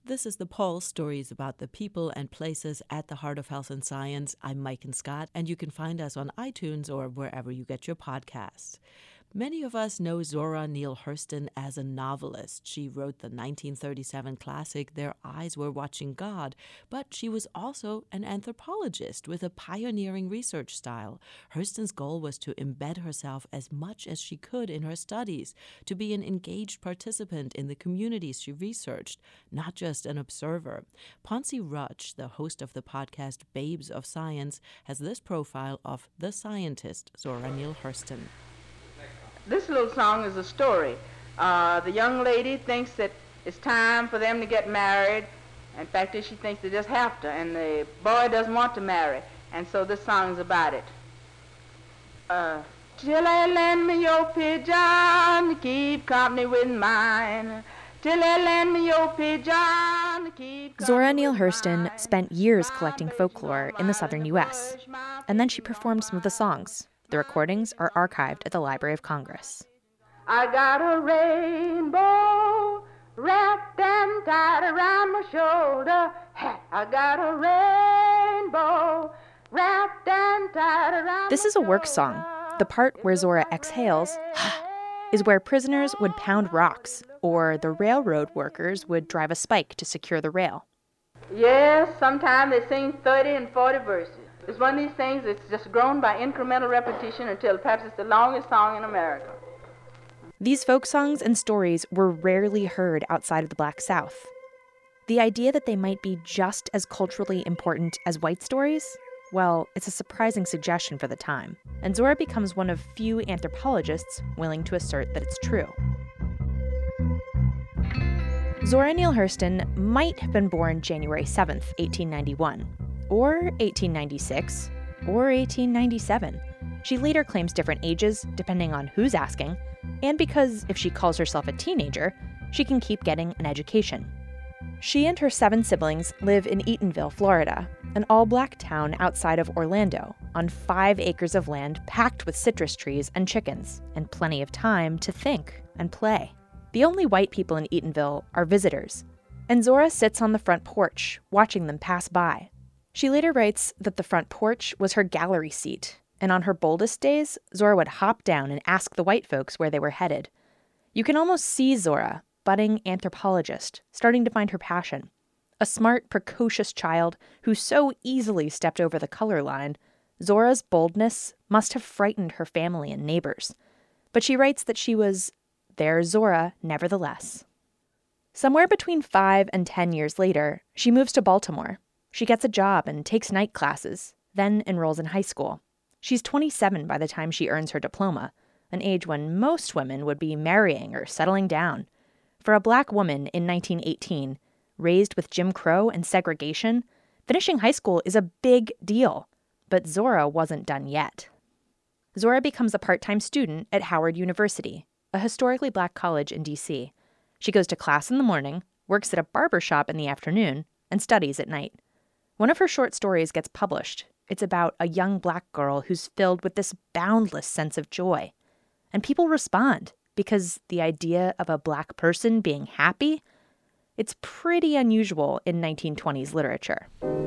This is the Pulse, stories about the people and places at the heart of health and science. I'm Mike Scott, and you can find us on iTunes or wherever you get your podcasts. Many of us know Zora Neale Hurston as a novelist. She wrote the 1937 classic Their Eyes Were Watching God, but she was also an anthropologist with a pioneering research style. Hurston's goal was to embed herself as much as she could in her studies, to be an engaged participant in the communities she researched, not just an observer. Ponce Rutch, the host of the podcast Babes of Science, has this profile of the scientist Zora Neale Hurston. This little song is a story. The young lady thinks that it's time for them to get married. In fact, she thinks they just have to, and the boy doesn't want to marry. And so this song is about it. Till I lend me your pigeon to keep company with mine. Till I lend me your pigeon to keep company. Zora Neale Hurston spent years collecting folklore in the southern U.S., and then she performed some of the songs. The recordings are archived at the Library of Congress. I got a rainbow wrapped and tied around my shoulder. I got a rainbow wrapped and tied around This is a work song. The part where Zora exhales is where prisoners would pound rocks, or the railroad workers would drive a spike to secure the rail. Yes, sometimes they sing 30 and 40 verses. It's one of these things that's just grown by incremental repetition until perhaps it's the longest song in America. These folk songs and stories were rarely heard outside of the Black South. The idea that they might be just as culturally important as white stories, well, it's a surprising suggestion for the time. And Zora becomes one of few anthropologists willing to assert that it's true. Zora Neale Hurston might have been born January 7th, 1891. Or 1896, or 1897. She later claims different ages, depending on who's asking, and because if she calls herself a teenager, she can keep getting an education. She and her 7 siblings live in Eatonville, Florida, an all-black town outside of Orlando, on 5 acres of land packed with citrus trees and chickens, and plenty of time to think and play. The only white people in Eatonville are visitors, and Zora sits on the front porch, watching them pass by. She later writes that the front porch was her gallery seat, and on her boldest days, Zora would hop down and ask the white folks where they were headed. You can almost see Zora, budding anthropologist, starting to find her passion. A smart, precocious child who so easily stepped over the color line, Zora's boldness must have frightened her family and neighbors. But she writes that she was their Zora nevertheless. Somewhere between 5 and 10 years later, she moves to Baltimore. She gets a job and takes night classes, then enrolls in high school. She's 27 by the time she earns her diploma, an age when most women would be marrying or settling down. For a black woman in 1918, raised with Jim Crow and segregation, finishing high school is a big deal. But Zora wasn't done yet. Zora becomes a part-time student at Howard University, a historically black college in D.C. She goes to class in the morning, works at a barber shop in the afternoon, and studies at night. One of her short stories gets published. It's about a young black girl who's filled with this boundless sense of joy. And people respond because the idea of a black person being happy, it's pretty unusual in 1920s literature.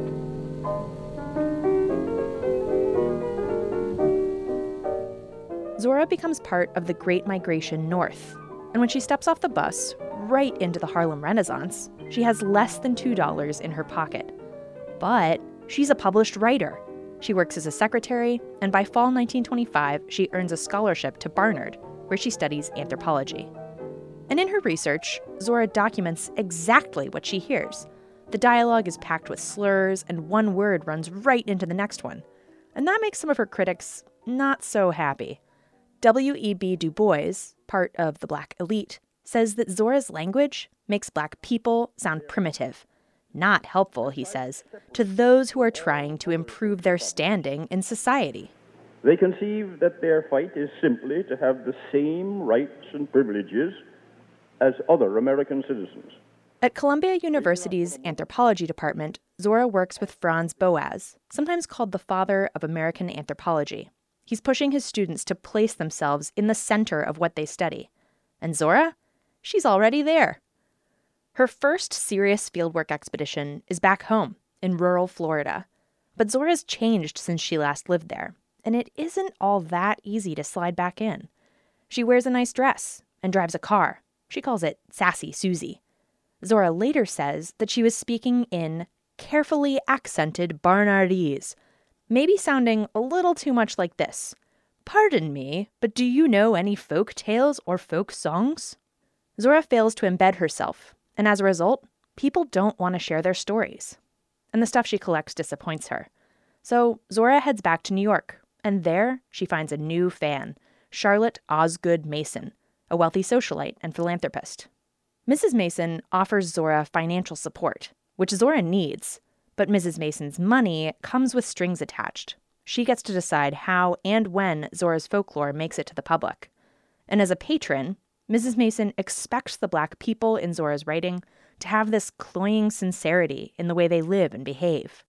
Zora becomes part of the Great Migration North. And when she steps off the bus, right into the Harlem Renaissance, she has less than $2 in her pocket. But she's a published writer. She works as a secretary, and by fall 1925, she earns a scholarship to Barnard, where she studies anthropology. And in her research, Zora documents exactly what she hears. The dialogue is packed with slurs, and one word runs right into the next one. And that makes some of her critics not so happy. W.E.B. Du Bois, part of the black elite, says that Zora's language makes black people sound primitive. Not helpful, he says, to those who are trying to improve their standing in society. They conceive that their fight is simply to have the same rights and privileges as other American citizens. At Columbia University's anthropology department, Zora works with Franz Boas, sometimes called the father of American anthropology. He's pushing his students to place themselves in the center of what they study. And Zora? She's already there. Her first serious fieldwork expedition is back home in rural Florida. But Zora's changed since she last lived there, and it isn't all that easy to slide back in. She wears a nice dress and drives a car. She calls it Sassy Susie. Zora later says that she was speaking in carefully accented Barnardese, maybe sounding a little too much like this. "Pardon me, but do you know any folk tales or folk songs?" Zora fails to embed herself, and as a result, people don't want to share their stories. And the stuff she collects disappoints her. So Zora heads back to New York, and there she finds a new fan, Charlotte Osgood Mason, a wealthy socialite and philanthropist. Mrs. Mason offers Zora financial support, which Zora needs, but Mrs. Mason's money comes with strings attached. She gets to decide how and when Zora's folklore makes it to the public. And as a patron, Mrs. Mason expects the Black people in Zora's writing to have this cloying sincerity in the way they live and behave.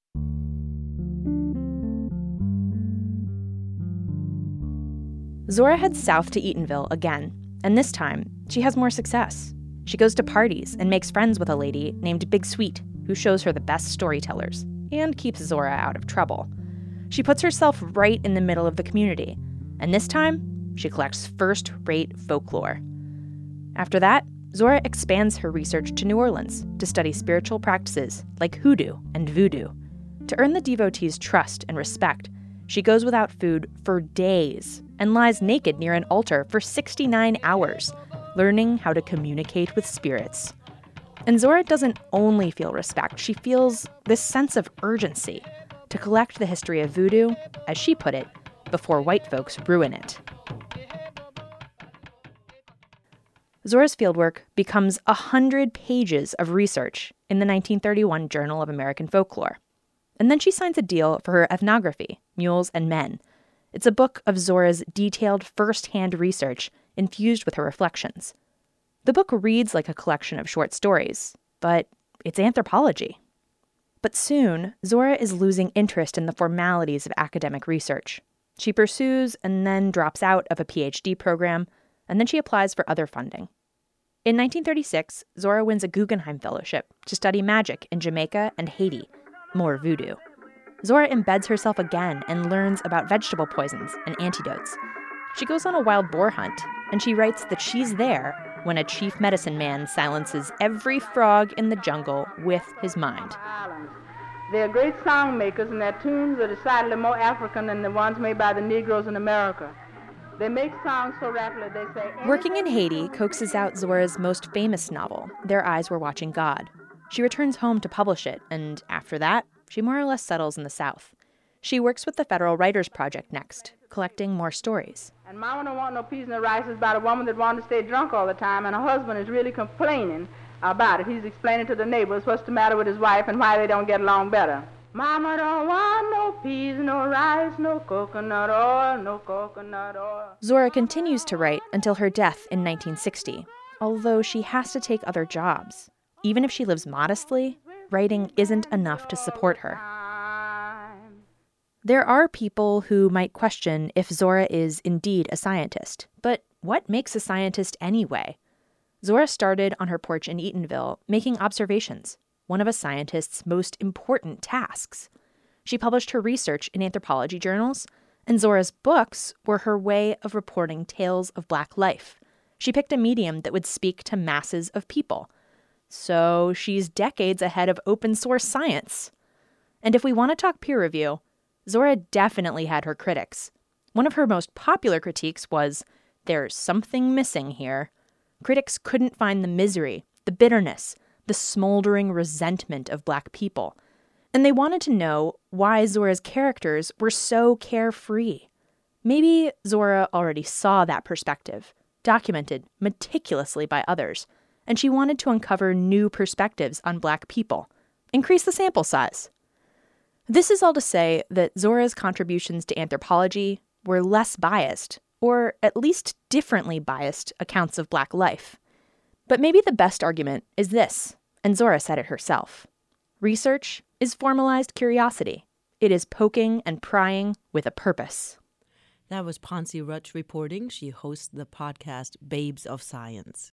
Zora heads south to Eatonville again, and this time, she has more success. She goes to parties and makes friends with a lady named Big Sweet, who shows her the best storytellers and keeps Zora out of trouble. She puts herself right in the middle of the community, and this time, she collects first-rate folklore. After that, Zora expands her research to New Orleans to study spiritual practices like hoodoo and voodoo. To earn the devotees' trust and respect, she goes without food for days and lies naked near an altar for 69 hours, learning how to communicate with spirits. And Zora doesn't only feel respect, she feels this sense of urgency to collect the history of voodoo, as she put it, before white folks ruin it. Zora's fieldwork becomes 100 pages of research in the 1931 Journal of American Folklore. And then she signs a deal for her ethnography, Mules and Men. It's a book of Zora's detailed first-hand research infused with her reflections. The book reads like a collection of short stories, but it's anthropology. But soon, Zora is losing interest in the formalities of academic research. She pursues and then drops out of a PhD program, and then she applies for other funding. In 1936, Zora wins a Guggenheim Fellowship to study magic in Jamaica and Haiti, more voodoo. Zora embeds herself again and learns about vegetable poisons and antidotes. She goes on a wild boar hunt, and she writes that she's there when a chief medicine man silences every frog in the jungle with his mind. They're great song makers, and their tunes are decidedly more African than the ones made by the Negroes in America. They make songs so rapidly, they say... Working in Haiti coaxes out Zora's most famous novel, Their Eyes Were Watching God. She returns home to publish it, and after that, she more or less settles in the South. She works with the Federal Writers Project next, collecting more stories. And Mama don't want no peas and no rice. It's about a woman that wants to stay drunk all the time, and her husband is really complaining about it. He's explaining to the neighbors what's the matter with his wife and why they don't get along better. Mama don't want no peas, no rice, no coconut oil, no coconut oil. Zora continues to write until her death in 1960, although she has to take other jobs. Even if she lives modestly, writing isn't enough to support her. There are people who might question if Zora is indeed a scientist, but what makes a scientist anyway? Zora started on her porch in Eatonville making observations, one of a scientist's most important tasks. She published her research in anthropology journals, and Zora's books were her way of reporting tales of Black life. She picked a medium that would speak to masses of people. So she's decades ahead of open source science. And if we want to talk peer review, Zora definitely had her critics. One of her most popular critiques was, "There's something missing here." Critics couldn't find the misery, the bitterness, the smoldering resentment of Black people. And they wanted to know why Zora's characters were so carefree. Maybe Zora already saw that perspective, documented meticulously by others, and she wanted to uncover new perspectives on Black people, increase the sample size. This is all to say that Zora's contributions to anthropology were less biased, or at least differently biased accounts of Black life. But maybe the best argument is this, and Zora said it herself. Research is formalized curiosity. It is poking and prying with a purpose. That was Pansy Rutch reporting. She hosts the podcast Babes of Science.